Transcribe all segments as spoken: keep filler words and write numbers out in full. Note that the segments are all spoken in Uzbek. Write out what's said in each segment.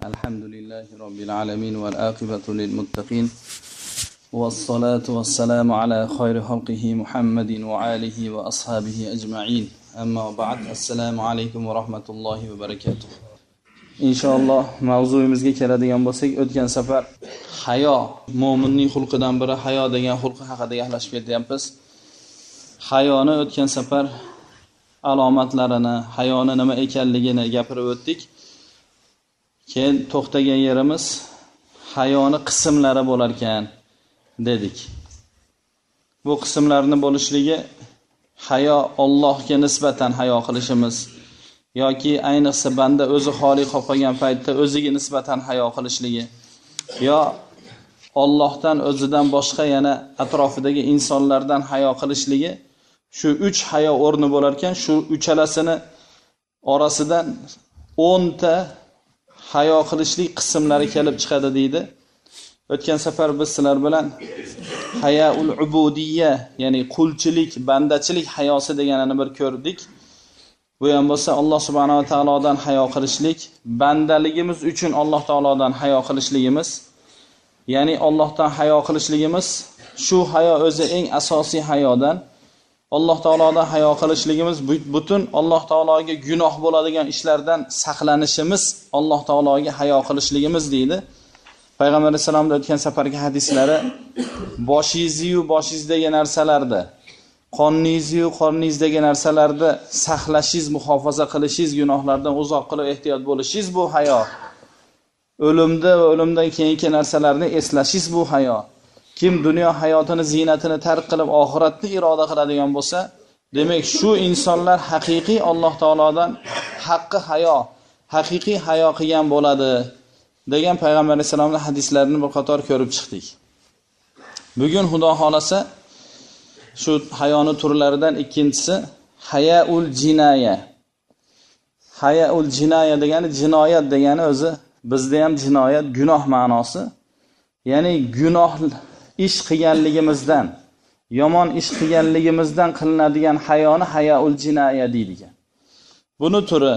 Alhamdulillahi Rabbil alamin wal aqibatu lil muttaqin wassalatu wassalamu ala khayri xalqihi Muhammadin wa alihi wa ashabihi ajma'in. Amma ba'd. Assalomu alaykum va rahmatullohi va barakatuh. Inshaalloh mavzuyimizga keladigan bo'lsak, o'tgan safar hayo, mo'minning xulqidan biri hayo degan xulqi haqida gaplashib ketyapmiz. Hayoni o'tgan safar alomatlarini, hayoni nima ekanligini gapirib o'tdik. Keyin to'xtagan yerimiz hayoni qismlari bo'lar ekan dedik. Bu qismlarning bo'lishligi hayo Allohga nisbatan hayo qilishimiz yoki ayniqsa banda o'zi xoli qolib qolgan paytda o'ziga nisbatan hayo qilishligi yo Allohdan o'zidan boshqa yana atrofidagi insonlardan hayo qilishligi, shu uch hayo o'rni bo'lar ekan, shu uchalasini orasidan o'n ta hayo qilishlik qismlari kelib chiqadi deydi. O'tgan safar biz sizlar bilan hayaul ubudiyya, ya'ni qulchilik, bandachilik hayosi deganini bir ko'rdik. Bu ham bo'lsa Alloh subhanahu va taolodan hayo qilishlik, bandaligimiz uchun Alloh taolodan hayo qilishligimiz, ya'ni Allohdan hayo qilishligimiz, shu hayo o'zi eng asosiy hayodan. Alloh taolodan hayo qilishligimiz butun Alloh taologa gunoh bo'ladigan ishlardan saqlanishimiz, Alloh taologa hayo qilishligimiz deydi. Payg'ambar alayhisolamning o'tgan safargi hadislari boshingiz-yu boshingizdagi narsalarda, qoningiz-yu qorningizdagi narsalarda saqlashingiz, muhofaza qilishingiz, gunohlardan uzoq qilib ehtiyot bo'lishingiz bu hayo. O'limda va o'limdan keyingi narsalarni eslashingiz bu hayo. Kim dunyo hayotini, ziynatini tark qilib oxiratni iroda qiladigan bo'lsa, demak shu insonlar haqiqiy Alloh taolodan haqqi hayo, haqiqiy hayo qilgan bo'ladi degan Payg'ambar alayhisolamning hadislarini bir qator ko'rib chiqdik. Bugun Xudo xolasa shu hayoni turlaridan ikkinchisi hayaul jinoya. Hayaul jinoya degani jinoyat degani o'zi bizda ham jinoyat gunoh ma'nosi. Ya'ni gunoh ish qilganligimizdan, yomon ish qilganligimizdan qilinadigan hayoni hayaul jinoya deydigan. Buni turi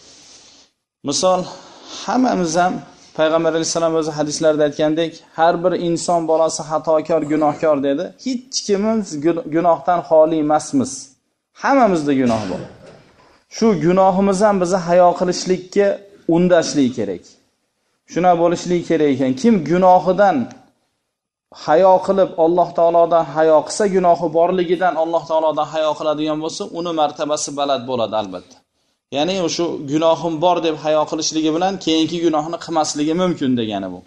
misol hammamiz ham Payg'ambar alayhisalom o'zi hadislarda aytgandek, har bir inson bolasi xatokor, gunohkor dedi. Hech kimimiz gunohdan xoli emasmiz. Hammamizda gunoh bor. Shu gunohimiz ham bizni hayo qilishlikka undashlik kerak. Shuna bo'lishligi kerak ekan. Kim gunohidan hayo qilib Alloh taolodan hayo qilsa, gunohi borligidan Alloh taolodan hayo qiladigan bo'lsa, uni martabasi baland bo'ladi albatta. Ya'ni o'sha gunohim bor deb hayo qilishligi bilan keyingi gunohni qilmasligi mumkin degani bu.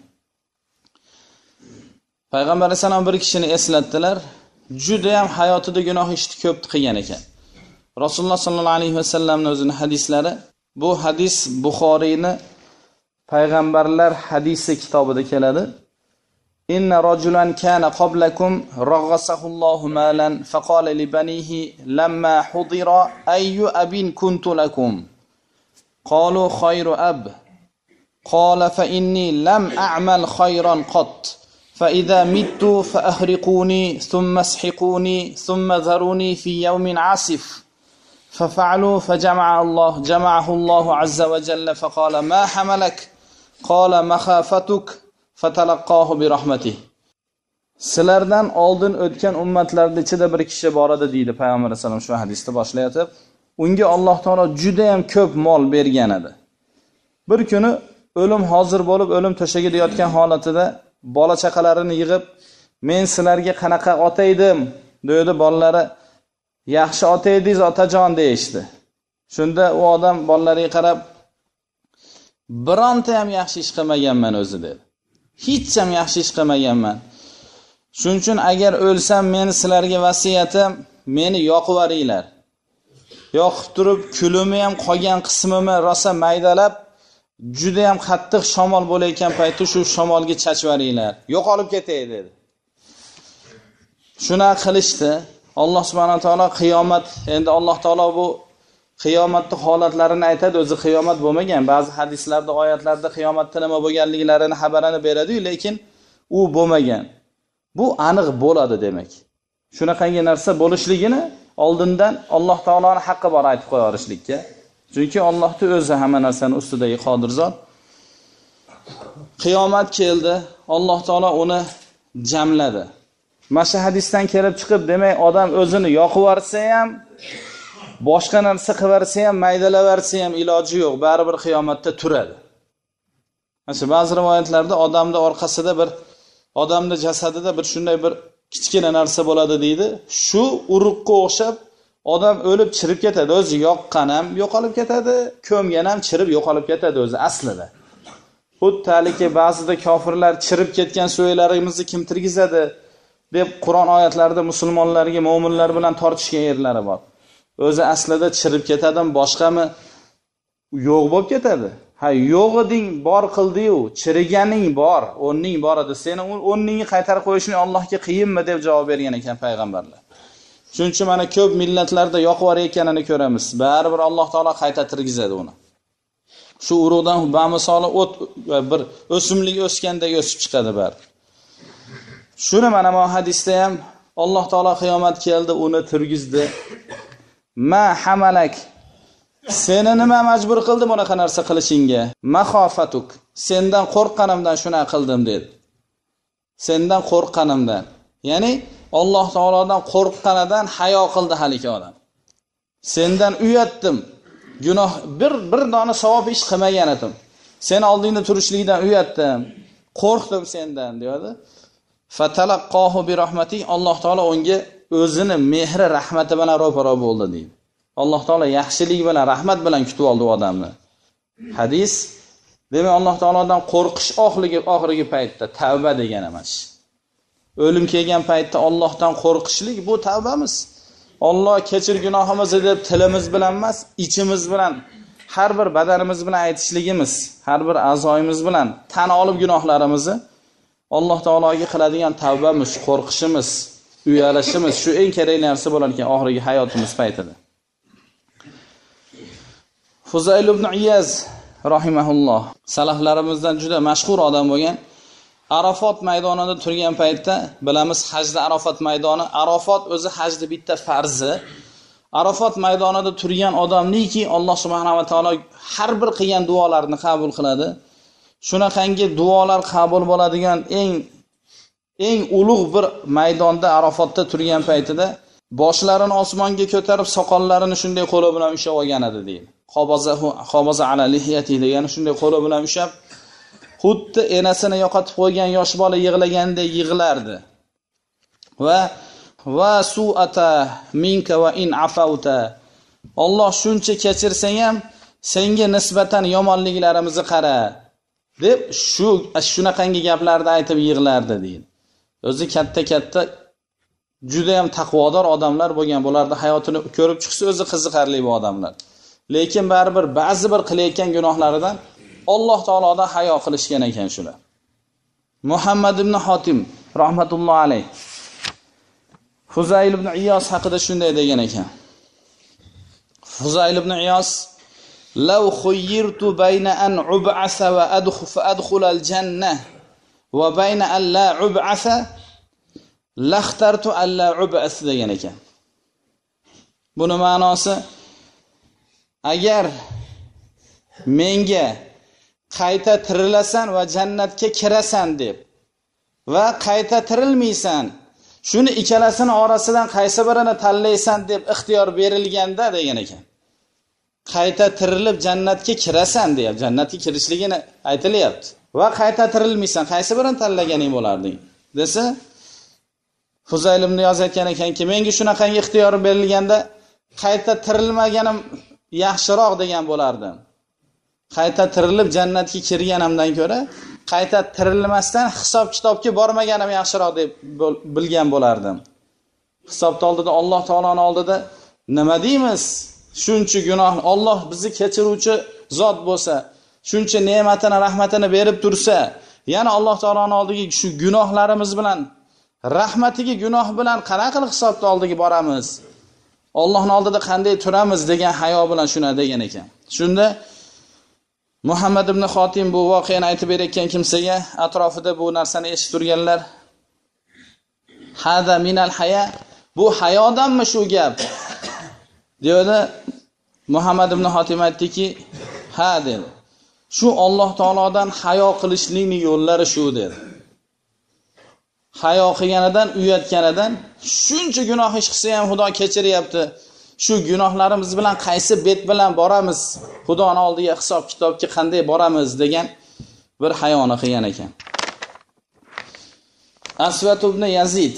Payg'ambar alayhisalom bir kishini eslatdilar, juda ham hayotida gunoh ishni ko'p qilgan ekan. Rasululloh sollallohu alayhi vasallamning o'zining hadislari, bu hadis Buxoriyni Payg'ambarlar hadisi kitobida keladi. Inna rajulan kana qablakum raghasahullohu malan faqala li banihi lamma hudira ayyu abin kuntu lakum qalu khayru ab qala fa inni lam a'mal khayran qat fa idha mittu fa ahriquni thumma ashiquni thumma dharuni fi yawmin asif ففعلوا فجمع الله جمعه الله عز وجل فقال ما حملك قال مخافتك fatalaqahu bi rahmatih. Sizlardan oldin o'tgan ummatlarda ichida bir kishi bor edi deydi Payg'ambar alayhisalom shu hadisda boshlayotib. Unga Alloh taolo juda ham ko'p mol bergan edi. Bir kuni o'lim hozir bo'lib, o'lim to'shagida yotgan holatida bola chaqalarini yig'ib, "Men sizlarga qanaqa ota edim?" dedi bolalari. "Yaxshi ota edingiz, otajon" deyishdi. Shunda u odam bolalariga qarab, "Bironta ham yaxshi ish qilmaganman o'zi" dedi. Hech ham yaxshi ish qilmaganman. Shuning uchun agar o'lsam, meni sizlarga vasiyatim, meni yoqib yuboringlar. Yoqib turib, kulimni ham qolgan qismimni rosa maydalab, juda ham qattiq shamol bo'layotgan paytda shu shamolga chachib yuboringlar. Yo'qolib ketay dedi. Shuna qilishdi. Alloh subhanahu va taolo qiyomat, endi Alloh taolo bu qiyomatning holatlarini aytadi, o'zi qiyomat bo'lmagan. Ba'zi hadislarda, oyatlarda qiyomatda nima bo'lganliklarini xabarini beradi-yu, lekin u bo'lmagan. Bu aniq bo'ladi demak. Shunaqangi narsa bo'lishligini oldindan Alloh taoloning haqqi bor aytib qo'yarishlikka. Chunki Allohning o'zi hamma narsani ustidagi qodir zot. qiyomat keldi, Alloh taolo uni jamladi. Mana shu hadisdan kelib chiqib, demak, odam o'zini yoqib yorsa ham, boshqa narsa qilib yorsa ham, maydalaversa ham iloji yo'q, baribir qiyomatda turadi. Mana ba'zi rivoyatlarda odamning orqasida bir odamning jasadida bir shunday bir kichkina narsa bo'ladi deydi. Shu uruqqa o'xshab odam o'lib chirib ketadi. O'zi yoqqan ham yo'qolib ketadi, ko'mgan ham chirib yo'qolib ketadi o'zi aslida. Xuddi ba'zida kofirlar chirib ketgan so'ylarimizni kim tirgizadi deb Qur'on oyatlarida musulmonlarga, mu'minlar bilan tortishgan yerlari bor. O'zi aslida chirib ketadimi, boshqami yo'q bo'lib ketadi. Ha, yo'g'iding bor qildi-yu, chiriganing bor, o'nning bor edi. Seni o'nningni qaytarib qo'yishni Allohga qiyinmi deb javob bergan ekan payg'ambarlar. Shuning uchun mana ko'p millatlarda yoqib yorayotganini ko'ramiz. Baribir Alloh taolo qayta tirgizadi uni. Shu urug'dan bamisoli o't bir o'simlik o'sgandek o'sib chiqadi bar. Shuni mana bu hadisda ham Alloh taolo qiyomat keldi, uni tirgizdi. Ma hamalak, seni nima majbur qildi bunaqa narsa qilishingga? Mahofatuk, sendan qo'rqqanimdan shuna qildim dedi. Sendan qo'rqqanimdan. Ya'ni Alloh taolodan qo'rqqanidan hayo qildi haliki odam. Sendan uyatdim. Gunoh bir bir dona savob ish qilmagan edim. Sen oldingda turishlikdan uyatdim. Qo'rqdim sendan, deydi. Fatalaqqahu bi rahmati, Alloh taolo unga o'zini mehri, rahmati bilan ro'para bo'ldi deydi. Alloh taolo yaxshilik bilan, rahmat bilan kutib oldi u odamni. Hadis, demak Alloh taolodan qo'rqish oxirgi oxirgi paytda tavba degan emas. O'lim kelgan paytda Allohdan qo'rqishlik bu tavbamiz. Alloh kechir gunohimizni deb tilimiz bilan emas, ichimiz bilan, har bir badanimiz bilan aytishligimiz, har bir a'zoyimiz bilan tan olib gunohlarimizni Alloh taologa qiladigan tavbamiz, qo'rqishimiz, uyalishimiz shu eng kerakli narsa bo'lar ekan oxirgi hayotimiz paytida. Fuzayl ibn Iyaz rahimahulloh salaflarimizdan juda mashhur odam bo'lgan. Arafot maydonida turgan paytda, bilamiz hajda Arafot maydoni, Arafot o'zi hajda bitta farzi. Arafot maydonida turgan odamniki Alloh subhanahu va taolo har bir qilgan duolarni qabul qiladi. Shunaqangi duolar qabul bo'ladigan eng eng ulug' bir maydonda Arafotda turgan paytida boshlarini osmonga ko'tarib soqollarini shunday qo'li bilan ushlab olgan edi deydi. Qabazahu qabaza ala lihiyati degani shunday qo'li bilan ushlab xuddi enasini yo'qotib qo'ygan yosh bola yig'laganda yig'lardi. Va va su'ata minka va in afauta. Alloh shuncha kechirsang ham senga nisbatan yomonliklarimizni qara deb shu shunaqangi gaplarni aytib yig'lardi deydi. O'zi katta-katta juda ham taqvodor odamlar bo'lgan, bularda hayotini ko'rib chiqsa o'zi qiziqarli bu odamlar. Lekin baribir ba'zi bir qilayotgan gunohlaridan Alloh taolodan hayo qilishgan ekan shular. Muhammad ibn Hotim rahmatullohi alayh Fuzayl ibn Iyos haqida shunday degan ekan. Fuzayl ibn Iyos law khuyyirtu bayna an ub'asa wa adkhul fa adkhul al-jannah va bayna an la ub'asa laxtartu an la ub'as degan ekan. Buni ma'nosi, agar menga qayta tirilasan va jannatga kirasan deb va qayta tirilmaysan, shuni ikkalasini orasidan qaysi birini tanlaysan deb ixtiyor berilganda degan ekan. Qayta tirilib jannatga kirasan deb, jannatga kirishligini aytilyapti. Va qayta tirilmaysan, qaysi birini tanlaganing bo'lardi desa, Fuzayl ibn Iyos aytgan ekanki, menga shunaqangi ixtiyor berilganda qayta tirilmaganim yaxshiroq degan bo'lardim. Qayta tirilib jannatga kirganimdan ko'ra qayta tirilmasdan hisob kitobga bormaganim yaxshiroq deb bilgan bo'lardim. Hisobda oldida Alloh taoloning oldida nima deymiz? Shuncha gunoh, Alloh bizni kechiruvchi zot bo'lsa, shuncha ne'matini, rahmatini berib tursa, yana Alloh taoloning oldiga shu gunohlarimiz bilan, rahmatiga gunoh bilan qanaqa qilib hisobda oldiga boramiz? Allohning oldida qanday turamiz degan hayo bilan shuna degan ekan. Shunda Muhammad ibn Xotim bu voqeani aytib berayotgan kimsaga atrofida bu narsani eshitib turganlar, hada minal haya, bu hayodanmi shu gap? Deydi. Muhammad ibn Xotim aytdiki, ha dedi. Shu Alloh taolodan hayo qilishlikning yo'llari shu dedi. Hayo qilganidan, uyatganidan shuncha gunoh ish qilsa ham Xudo kechiryapti. Shu gunohlarimiz bilan qaysi bet bilan boramiz? Xudoning oldiga hisob kitobga qanday boramiz degan bir hayoni qilgan ekan. Asvat ibn Yazid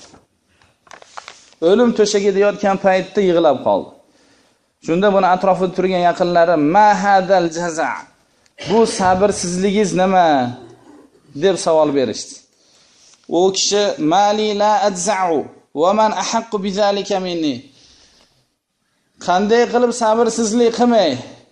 o'lim to'shagida yotgan paytda yig'lab qoldi. Shunda buni atrofida turgan yaqinlari "Ma hadal jaza"? Bu sabrsizligingiz nima? deb savol berishdi. U kishi "Mali la adza'u va man ahaqqu bizalika minni." Qanday qilib sabrsizlik qilmay?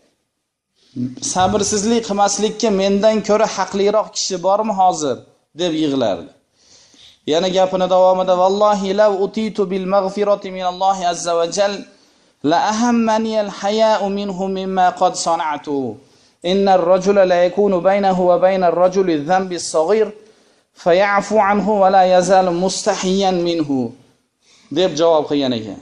Sabrsizlik qilmaslikka mendan ko'ra haqliroq kishi bormi hozir? deb yig'lardi. Yana gapini davomida "Vallohi law utitu bil maghfirati min Alloh azza va jal la ahammani al haya'u minhu mimma qad sana'tu. Inna ar-rajula la yakunu baynahu wa bayna ar-rajuli adh-dhanbi as-saghir faya'fu anhu wa la yazalu mustahiyan minhu." deb javob qilgan ekan.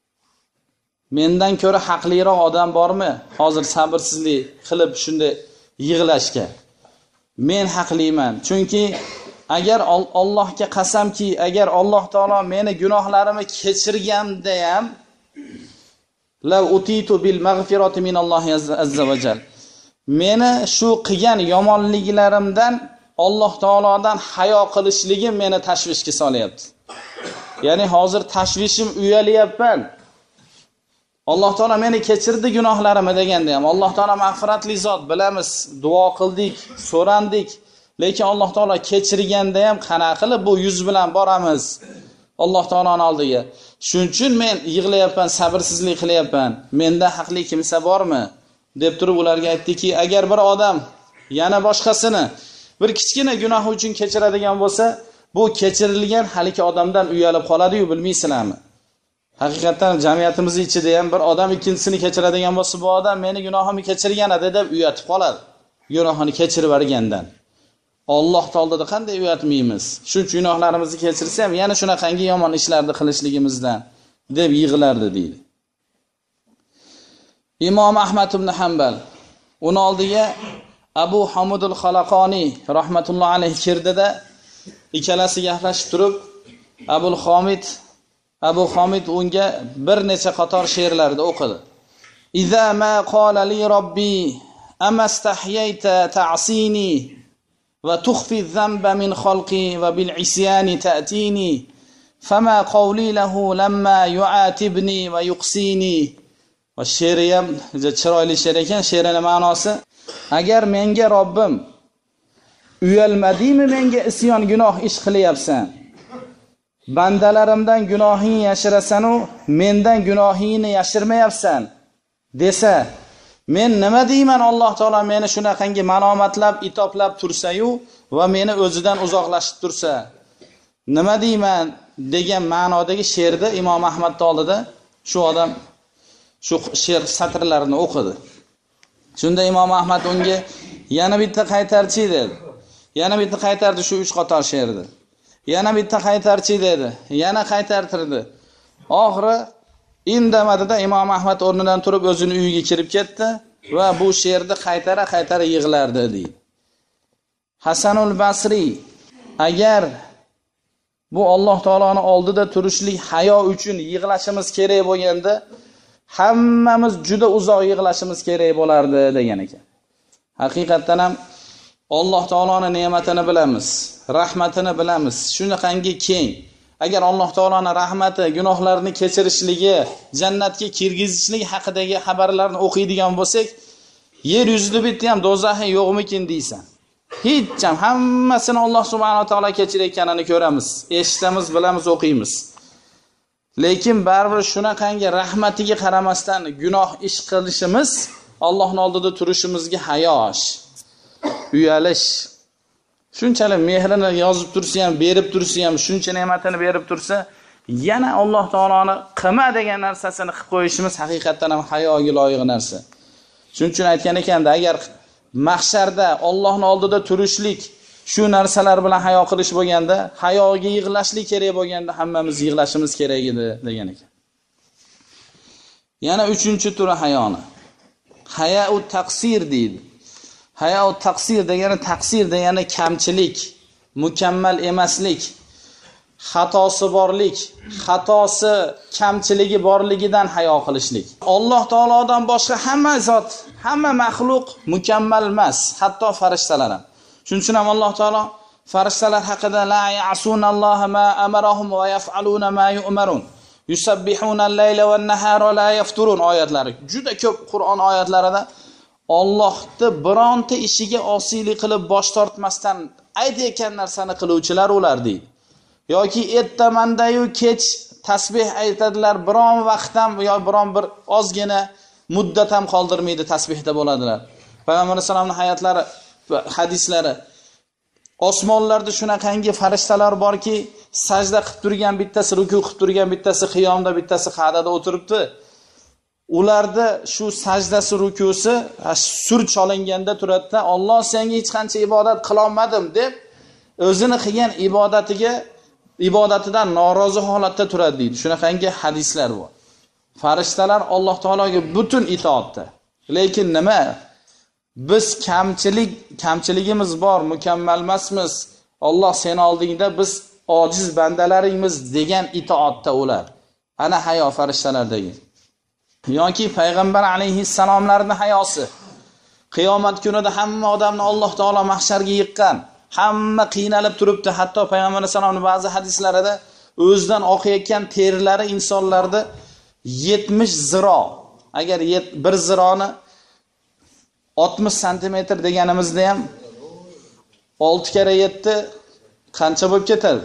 Mendan ko'ra haqliroq odam bormi? Hozir sabrsizlik qilib shunday yig'lashga. Men haqliman. Chunki agar Allohga qasamki, agar Alloh taolo meni gunohlarimni kechirganda ham la utitu bil maghfirati min Alloh azza va jal. Meni shu qilgan yomonliklarimdan Alloh taolodan hayo qilishligim meni tashvishga solyapti. Ya'ni hozir tashvishim uyalyapman. Alloh taolo meni kechirdi gunohlarimni deganda ham Alloh taolo mag'firatli zot, bilamiz, duo qildik, so'randik, lekin Alloh taolo kechirganda ham qanaqa qilib bu yuz bilan boramiz Alloh taoloning oldiga. Shuning uchun men yig'layapman, sabrsizlik qilyapman. Menda haqli kimsa bormi? deb turib ularga aytdiki, agar bir odam yana boshqasini bir kichkina gunoh uchun kechiradigan bo'lsa, bu kechirilgan haliki odamdan uyalib qoladi-yu, bilmaysizlarmi? Haqiqatan jamiyatimiz ichida ham bir odam ikkinchisini kechiradigan bo'lsa, bu odam meni gunohimni kechirgan edi deb uyatib qoladi. Gunohini kechirib bergandan. Alloh taoloda qanday uyatmaymiz? Shuncha gunohlarimizni kechirsa ham yana shunaqangi yomon ishlarni qilishligimizdan deb yig'lardi deydi. Imom Ahmad ibn Hanbal uni oldiga Abu Hamudul Xalaqoni rahmatullohi alayhi kirdida ikkalasi gaplashib turib, Abul Hamid Abu Hamid unga bir necha qator she'rlarni o'qidi. Iza ma qala li robbi amastahyayta ta'sini va tukhfi adh-dhanba min khalqi va bil isyani ta'tini fama qawli lahu lamma yu'atibni va yuqsini. Va she'ri ham chiroyli she'r ekan. She'rining ma'nosi: agar menga Robbim uyalmadingmi, menga isyon gunoh ish qilyapsan, bandalarimdan gunohingni yashirasan u mendan gunohingni yashirmayapsan desa, men nima deyman? Alloh taolo meni shunaqangi malomatlab, itoblab tursa-yu va meni o'zidan uzoqlashib tursa, nima deyman degan ma'nodagi she'rda Imom Ahmad oldida shu odam shu she'r satrlarini o'qidi. Shunda Imom Ahmad unga yana bitta qaytarchi dedi. Yana bitta qaytardi shu uch qator she'rni. Yana bitta qaytarchi dedi. Yana qaytartirdi. Oxiri indamadida Imom Ahmad o'rnidan turib o'zining uyiga kirib ketdi va bu she'rni qaytara-qaytara yig'lardi deydi. Hasanul Basri agar bu Alloh taoloning oldida turishlik hayo uchun yig'lashimiz kerak bo'lganda, hammamiz juda uzoq yig'lashimiz kerak bo'lardi degan ekan. Haqiqatan ham Alloh taoloning ne'matini bilamiz, rahmatini bilamiz. Shunaqangi keng. Agar Alloh taoloning rahmati, gunohlarni kechirishligi, jannatga kirgizishligi haqidagi xabarlarni o'qiydigan bo'lsak, yer yuzida bitta ham do'zaxi yo'qmikin deysan. Hech ham hammasini Alloh subhanahu va taolo kechirayotganini ko'ramiz, eshitamiz, bilamiz, o'qiymiz. Lekin baribir shunaqangi rahmatiga qaramasdan gunoh ish qilishimiz, Allohning oldida turishimizga hayosh, uyalish, shunchalik mehrini yozib tursa ham, berib tursa ham, shuncha ne'matini berib tursa, yana Alloh taoloni qilma degan narsasini qilib qo'yishimiz haqiqatan ham hayoga loyiq narsa. Shuning uchun aytgan ekanda, agar mahsharda Allohning oldida turishlik shu narsalar bilan hayo qilish bo'lganda, hayoga yig'lashlik kerak bo'lganda, hammamiz yig'lashimiz kerak edi degan ekan. Yana uchinchi turi hayoni. Haya'ut taqsir deydi. Hayo taqsir degani taqsir degani kamchilik, mukammal emaslik, xatosi borlik, xatosi, kamchiligi borligidan hayo qilishlik. Alloh taolodan boshqa hamma zot, hamma maxluq mukammal emas, hatto farishtalar ham. Shuning uchun ham Alloh taolo farishtalar haqida la ya'sunalloha ma amarahum va yaf'aluna ma yu'marun. Yusabbihuna al-layla wan-nahara la yafturun oyatlari. Juda ko'p Qur'on oyatlarida Allohni bironta ishiga osiylik qilib bosh tortmasdan aytayotgan narsani qiluvchilar ular deydi. Yoki ertamandayu kech tasbih aytadilar, biron vaqt ham yo biron bir ozgina muddat ham qoldirmaydi, tasbihda bo'ladilar. Payg'ambar sollallohu alayhi hayotlari, hadislari. Osmonlarda shunaqangi farishtalar borki, sajda qilib turgan bittasi, ruku qilib turgan bittasi, qiyomda bittasi qa'dada o'tiribdi. Ularda shu sajdasi, rukusi sur cholinganda turadi-da, Alloh senga hech qancha ibodat qila olmadim deb o'zini qilgan ibodatiga ibodatidan norozi holatda turadi deydi. Shunaqangi hadislar bor. Farishtalar Alloh taologa butun itoatda. Lekin nima? Biz kamchilik, kamchiligimiz bor, mukammal emasmiz. Alloh sen oldingda biz ojiz bandalaringmiz degan itoatda ular. Ana hayo farishtalardagi. Yoki payg'ambar alayhissalomlarning hayosi. Qiyomat kunida hamma odamni Alloh taolo mahsharga yiqqan. Hamma qiynalib turibdi. Hatto payg'ambar alayhissalomning ba'zi hadislarida o'zidan oqayotgan terlari insonlarda yetmish ziro. Agar bir zironi oltmish santimetr deganimizda ham olti kara yetti qancha bo'lib ketadi?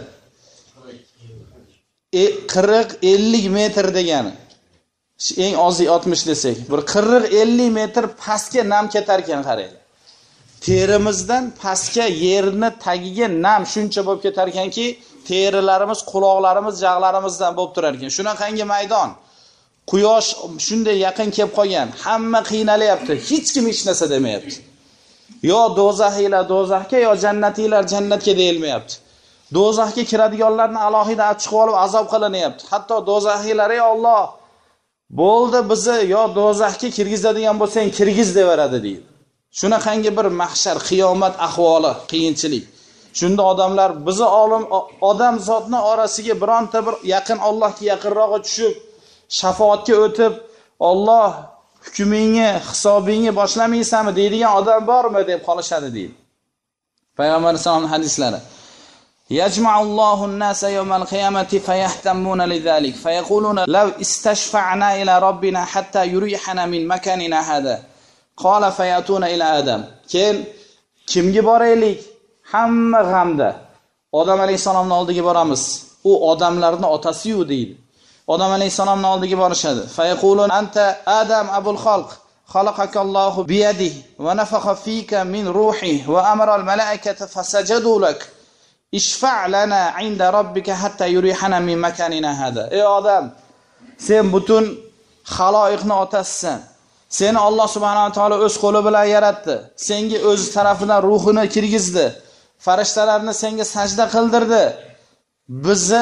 qirq ellik metr degani. Eng ozi oltmish desak, bir qirq ellik metr pastga nam ketar ekan, qarang. Terimizdan pastga yerni tagiga nam shuncha bo'lib ketar ekanki, terilarimiz, quloqlarimiz, jag'larimizdan bo'lib turar ekan. Shunaqangi maydon. Quyosh shunday yaqin kelib qolgan, hamma qiynalyapti, hech kim hech narsa demayapti. Yo do'zaxiylar do'zaxga, yo jannatiylar jannatga deyilmayapti. Do'zaxga kiradiganlarni alohida achchiq olib azob qilinyapti. Hatto do'zaxiylar ey Alloh, bo'ldi bizni yo do'zaxga kirgizadigan bo'lsang kirgiz deveradi deydi. Shunaqangi bir mahshar, qiyomat ahvoli, qiyinchilik. Shunda odamlar bizni olim odam zotning orasiga bironta bir yaqin Allohga yaqinroqqa tushib shafoatga o'tib, Alloh hukmingni, hisobingni boshlamaysanmi deydigan odam bormi deb qolishadi deydi. Payg'ambar sollallohu hadislari. Yajma'ullohu an-nasa yawmal qiyamati fayahtamuna lidhalik fayaquluna law istashfa'na ila robbina hatta yurihana min makanina hada. Qala fayatuna ila Adam. Kel kimga boraylik? Hamma g'amda. Odam alayhisalomning oldiga boramiz. U odamlarning otasi-yu deydi. Odam alayhisalomning oldiga borishadi. Fayaqulun anta Adam abul xalq, xalaqakallohu biyadihi va nafakha fika min ruhihi va amara al-malaikata fasajadu lak. Ishfa' lana 'inda robbika hatta yurihana min makanina hada. Ey odam, sen butun xaloiqni otasisan. Seni Alloh subhanahu va taolo o'z qo'li bilan yaratdi. Senga o'z tarafidan ruhini kirgizdi. Farishtalarni senga sajda qildirdi. Bizni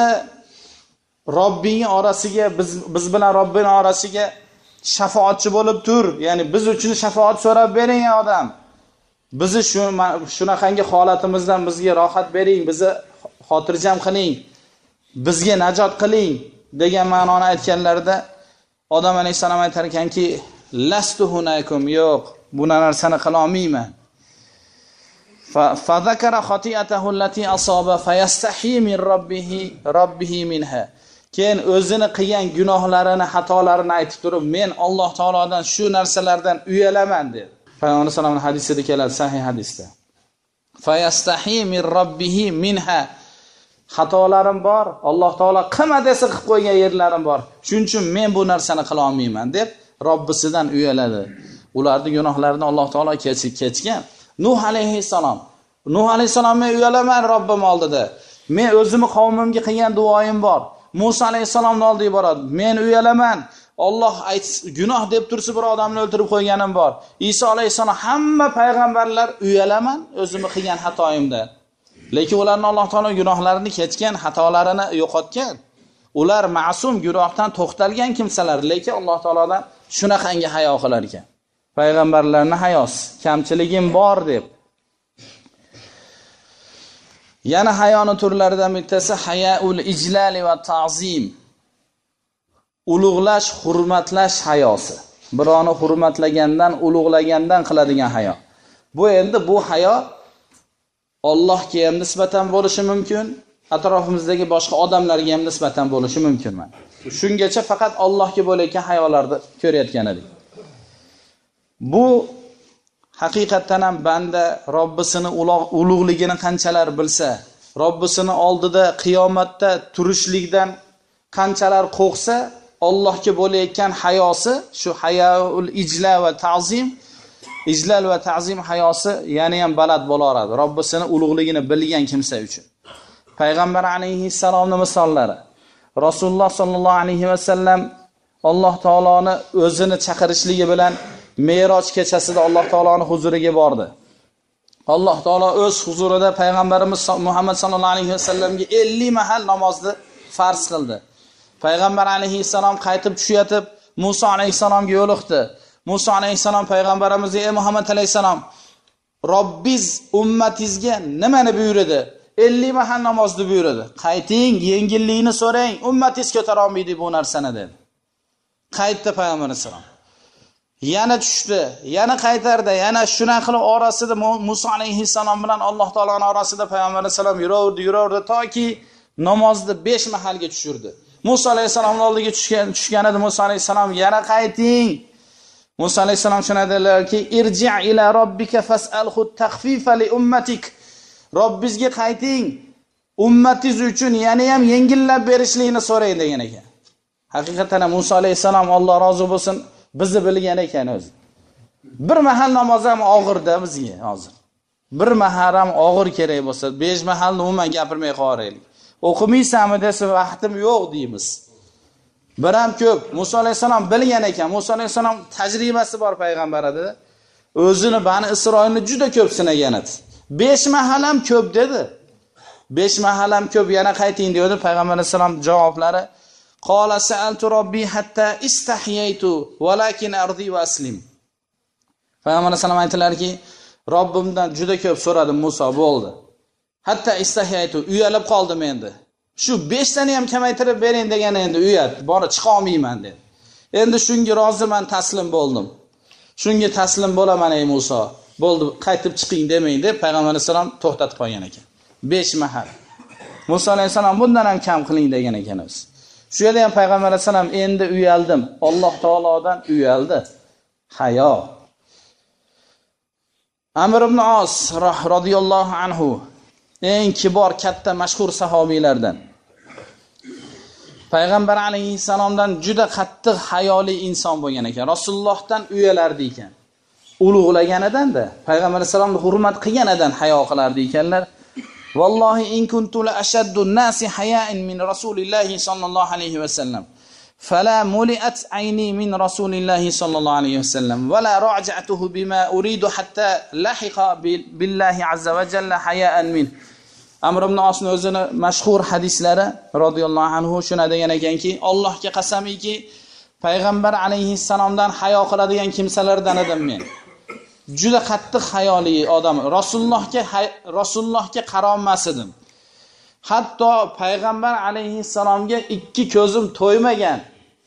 Robbingning orasiga, biz biz bilan Robbing orasiga shafoatchi bo'lib tur. Ya'ni biz uchun shafoat so'rab bering ey odam. Bizni shu shunaqangi holatimizdan bizga rohat bering, bizni xotirjam qiling, bizga najot qiling degan ma'noni aytganlarida Odam alayhisalom aytar ekanki, lastu hunakum, yo'q, bu narsani qila olmayman. Fa zakara xati'atahu allati asaba fayastahi min rabbih rabbih minha. Keyin o'zini qilgan gunohlarini, xatolarini aytib turib, men Alloh taolodan shu narsalardan uyalaman dedi. Payg'ambar sollallohu alayhi hadisida keladi, sahih hadisda. Fayastahi min rabbih minha. Xatolarim bor, Alloh taolo qilma desa qilib qo'ygan yerlarim bor. Shuning uchun men bu narsani qila olmayman deb Robbisidan uyaladi. Ularning gunohlarini Alloh taolo kechib kechgan. Nuh alayhisalom. Nuh alayhisalom men uyalaman Robbim oldida. Men o'zimni qavmimga qilgan duoyim bor. Musa alayhisalomning oldiga boradi. Men uyalaman. Alloh ayt gunoh deb tursa bir odamni o'ldirib qo'yganim bor. Isa alayhisalom hamma payg'ambarlar uyalaman o'zimni qilgan xatoyimdan. Lekin ularning Alloh taolo gunohlarini kechgan, xatolarini yo'qotgan. Ular ma'sum, gunohdan to'xtalgan kimsalar, lekin Alloh taolodan shunaqangi hayo qilar ekan. payg'ambarlarning hayosi, kamchiligim bor deb. Yana hayoni turlaridan bittasi hayaul ijlali va ta'zim. Ulug'lash, hurmatlash hayosi. Birovni hurmatlagandan, ulug'lagandan qiladigan hayo. Bu endi bu hayo Allohga ham nisbatan bo'lishi mumkin, atrofimizdagi boshqa odamlarga ham nisbatan bo'lishi mumkin. Shungacha faqat Allohga bo'layotgan hayolarni ko'rayotgan edik. Bu haqiqatan ham banda Robbisini ulug'ligini qanchalar bilsa, Robbisini oldida qiyomatda turishlikdan qanchalar qo'rqsa, Allohga bo'layotgan hayosi, shu hayaul ijla va ta'zim, ijlal va ta'zim hayosi yana ham baland bo'laveradi. Robbisini ulug'ligini bilgan kimsa uchun. Payg'ambar alayhissalomning misollari. Rasululloh sallallohu alayhi va sallam Alloh taoloni o'zini chaqirishligi bilan Me'roj kechasida Alloh taoloning huzuriga bordi. Alloh taolo o'z huzurida payg'ambarimiz Muhammad sallallohu alayhi va sallamga ellik mahal namozni farz qildi. Payg'ambar alayhissalom qaytib tushayotib Musa alayhissalomga yo'liqdi. Musa alayhissalom payg'ambarimizga: "Ey Muhammad alayhissalom, Robbiz ummatingizga nimani buyurdi? ellik mahal namozni buyurdi. Qayting, yengillikni so'rang, ummatingiz ko'tara olmaydi bu narsani" dedi. Qaytdi payg'ambar alayhissalom. Yana tushdi, yana qaytardi, yana shuna qilib orasida Musa alayhissalom bilan Alloh taoloning orasida payg'ambar alayhissalom yuraverdi, yuraverdi toki namozni besh mahalga tushirdi. Musa alayhissalomning oldiga tushgan tushganida Musa alayhissalom yana qayting. Musa alayhissalom shuna dedilarki: "Irji' ila robbika fas'alhu takhfifa li ummatik." Robbingizga qayting, ummatingiz uchun yana ham yengillab berishlikni so'rang degan ekan. Haqiqatan Musa alayhissalom, Alloh rozi bo'lsin, bizni bilgan ekan o'zi. Bir mahal namoz ham og'irda bizga hozir. Bir mahal ham og'ir kerak bo'lsa, besh mahalni umuman gapirmay qo'yaylik. O'qimaysanmi desa, vaqtim yo'q deymiz. Bir ham ko'p. Musa alayhissalom bilgan ekan. Musa alayhissalom tajribasi bor payg'ambar edi. O'zini Bani Isroilni juda ko'p sinagan edi. besh mahal ham ko'p dedi. besh mahal ham ko'p, yana qayting dedi. Payg'ambar alayhissalom javoblari: "Qala sa'altu robbi hatta istahyaytu, walakin ardi va aslim." Payg'ambar alayhissalom aytdilarki, Robbimdan juda ko'p so'radim Musa, bo'ldi. Hatta istahyaytu, uyalib qoldim endi. Shu besh tani ham kamaytirib bering degan endi uyat, bora chiqa olmayman dedi. Endi shunga roziman, taslim bo'ldim. Shunga taslim bo'laman ey Musa. Bo'ldi, qaytib chiqing demang deb payg'ambar alayhissalom to'xtatib qo'ygan ekan. besh mahal. Musa alayhissalom bundan ham kam qiling degan ekan o'zi. Shu yerda ham payg'ambar alayhissalom endi uyaldim. Alloh taolodan uyaldi. Hayo. Amr ibn Os radhiyallohu anhu eng kibor, katta, mashhur sahobiylardan. Payg'ambar alayhissalomdan juda qattiq hayoli inson bo'lgan ekan. Rasulullohdan uyalardi ekan. Ulug'laganidan-da, payg'ambar alayhissalomni hurmat qilganidan hayo qilardi ekanlar. Vallohi in kuntu la ashaddu an-nasi haya'an min rasulillahi sallallohu alayhi va sallam. Fala muli'at ayni min rasulillahi sallallohu alayhi va sallam va la raja'tuhu bima uridu hatta lahiqa billahi azza va jalla haya'an min. Amr ibn Osning o'zini mashhur hadislari radhiyallohu anhu shuna degan ekanki, Allohga qasamiki, payg'ambar alayhissalomdan hayo qiladigan kimsalardan edim men. Juda qattiq hayoli odam. Rasulullohga Rasulullohga qarolmas edim. Hatto payg'ambar alayhissalomga ikki ko'zim to'ymagan.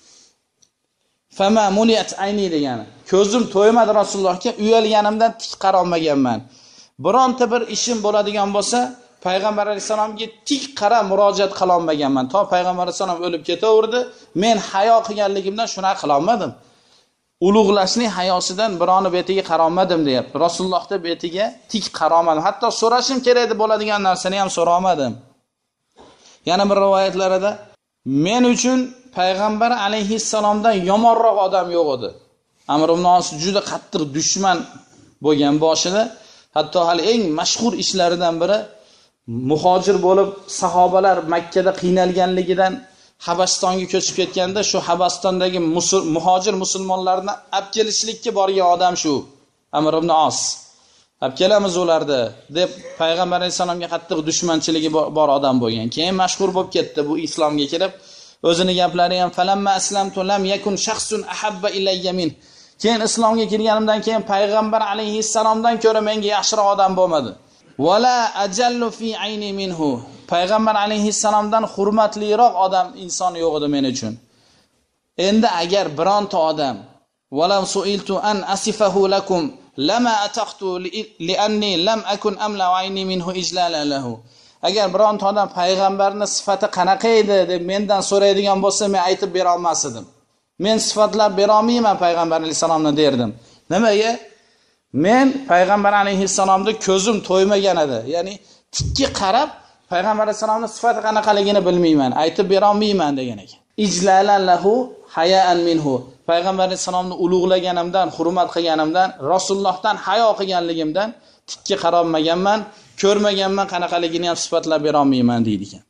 Fama muniyat ayni degani. Ko'zim to'ymadi Rasulullohga, uyalganimdan tik qarolmaganman. Bironta bir ishim bo'ladigan bo'lsa, payg'ambar alayhissalomga tik qarab murojaat qila olmaganman. To payg'ambar alayhissalom o'lib ketaverdi, men hayo qilganligimdan shuna qila olmadim. Ulug'lashning hayosidan bironi betiga qarolmadim deyapti. Rasulullohda betiga tik qarolmadim. Hatto so'rashim kerak edi bo'ladigan narsani ham so'rolmadim. Yana bir rivoyatlarida men uchun payg'ambar alayhissalomdan yomonroq odam yo'q edi. Amr ibn Os juda qattiq dushman bo'lgan boshida, hatto hali eng mashhur ishlaridan biri muhojir bo'lib sahobalar Makka da qiynalganligidan Habastonga ko'chib ketganda shu Habastondagi muhojir musulmonlarni olib kelishlikka borgan odam shu Amr ibn Os. Olib kelamiz ularni deb payg'ambar alayhisalomga qattiq dushmanchiligi bor odam bo'lgan. Keyin mashhur bo'lib ketdi bu islomga kirib, o'zini gaplari ham falamma aslamtu lam yakun shakhsun ahabba ilayya min. Keyin islomga kirganimdan keyin payg'ambar alayhissalomdan ko'ra menga yaxshiroq odam bo'lmadi. Wala ajallu fi ayni minhu. Payg'ambar alayhissalomdan hurmatliroq odam inson yo'q edi men uchun. Endi agar bironta odam walam su'iltu an asifahu lakum lama ataqtu li anni lam akun amla ayni minhu ijlala lahu. Agar bironta odam payg'ambarning sifati qanaqa edi deb mendan so'raydigan bo'lsa, men aytib bera olmas edim. Men sifatlab bera olmayman payg'ambar alayhisalomni derdim. Nimaga? Men payg'ambar alayhisalomni ko'zim to'ymagan edi. Ya'ni tikki qarab payg'ambar alayhisalomning sifati qanaqaligini bilmayman, aytib bera olmayman degan ekan. Ijlalan lahu hayaan minhu. Payg'ambar alayhisalomni ulug'laganimdan, hurmat qilganimdan, Rasulullohdan hayo qilganligimdan tikki qarolmaganman, ko'rmaganman, qanaqaligini ham sifatlab bera olmayman deydi ekan.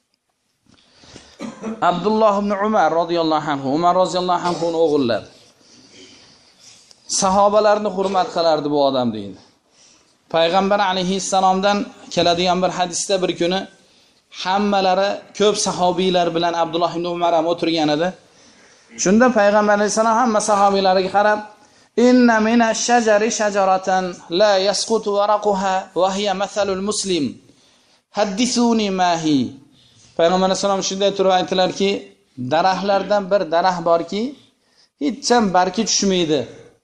Abdulloh ibn Umar radhiyallohu anhu, Umar radhiyallohu anhuning o'g'illari. Sahobalarni hurmat qilardi bu odam deydi. Payg'ambar alayhissalomdan keladigan bir hadisda bir kuni hammalari ko'p sahobiylar bilan Abdulloh ibn Umar ham o'tirgan edi. Shunda payg'ambar alayhissalom hamma sahobiylariga qarab, "Inna minash shajari shajaratan la yasqutu waraquha wa hiya mathalul muslim. Haddithuni ma hi." Payg'ambar alayhissalom shunday turib aytdilarki, daraxtlardan bir daraxt borki, hech ham barki tushmaydi.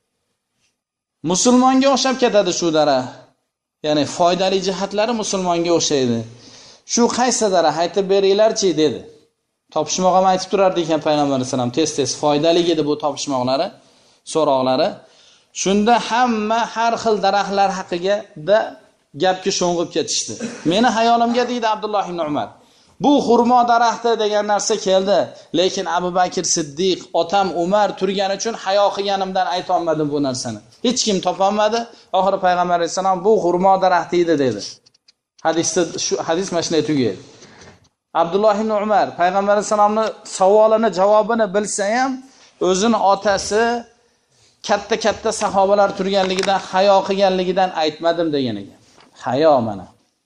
Musulmonga o'xshab ketadi shu daraxt. Ya'ni foydali jihatlari musulmonga o'xshaydi. Shu qaysi daraxt aytib beringlar-chi dedi. Topishmoq ham aytib turardi ekan payg'ambar alayhisalom, tez-tez foydali edi bu topishmoqlari, so'roqlari. Shunda hamma har xil daraxtlar haqiga da gapga sho'ng'ib ketishdi. Meni hayolimga deydi Abdulloh ibn Umar, bu xurmo daraxti degan narsa keldi, lekin Abu Bakr Siddiq, otam Umar turgani uchun hayo qilganimdan ayta olmadim bu narsani. Hech kim topolmadi. Oxiri payg'ambar alayhisalom bu xurmo daraxti edi dedi. Hadisda shu hadis mana shunday tugaydi. Abdulloh ibn Umar payg'ambar alayhisalomning savolini, javobini bilsa ham, o'zini otasi katta-katta sahobalar turganligidan, hayo qilganligidan aytmadim degan ekan. Hayo mana.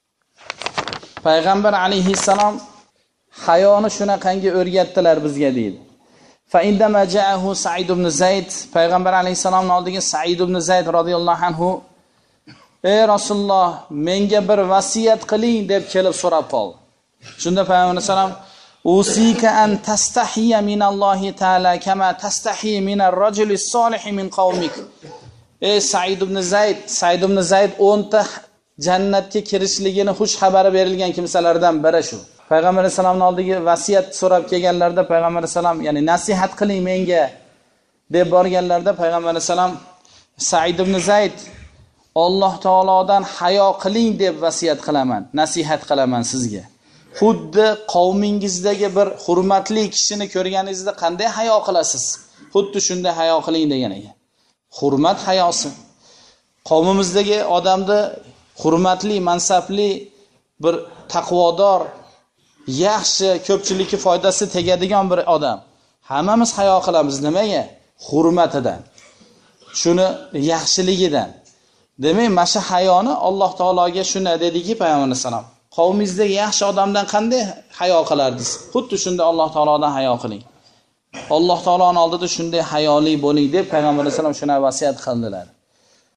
Payg'ambar alayhissalom hayoni shunaqangi o'rgatdilar bizga deydi. Fa indama ja'ahu Sa'id ibn Zayd, payg'ambar alayhissalomning oldiga Sa'id ibn Zayd radhiyallohu anhu, "Ey Rasululloh, menga bir vasiyat qiling" deb kelib so'rab qoldi. Shunda payg'ambar alayhissalom, "Usika an tastahiya minallohi ta'ala kama tastahi minar rajulis solih min qawmik." Ey Sa'id ibn Zayd, Sa'id ibn Zayd o'n ta jannatga kirishligini xush xabari berilgan kimsalardan biri shu. Payg'ambar alayhisalomning oldiga vasiyat so'rab kelganlarda payg'ambar alayhisalom, ya'ni nasihat qiling menga deb borganlarda payg'ambar alayhisalom, Sa'id ibn Zayd, Alloh taolodan hayo qiling deb vasiyat qilaman, nasihat qilaman sizga. Xuddi qavmingizdagi bir hurmatli kishini ko'rganingizda qanday hayo qilasiz? Xuddi shunday hayo qiling degan ekan. Hurmat hayosi. Qavmimizdagi odamni hurmatli, mansabli, bir taqvodor, yaxshi, ko'pchilikka foydasi tegadigan bir odam. Hammamiz hayo qilamiz nimaga? Hurmatidan. Shuni yaxshiligidan. Demak, mana shu hayoni Alloh taologa shuna dediki payg'ambar alayhisalom, qavmingizdagi yaxshi odamdan qanday hayo qilardingiz? Xuddi shunda Alloh taolodan hayo qiling. Alloh taoloning oldida shunday hayoli bo'ling deb payg'ambar alayhisalom shuna vasiyat qildilar.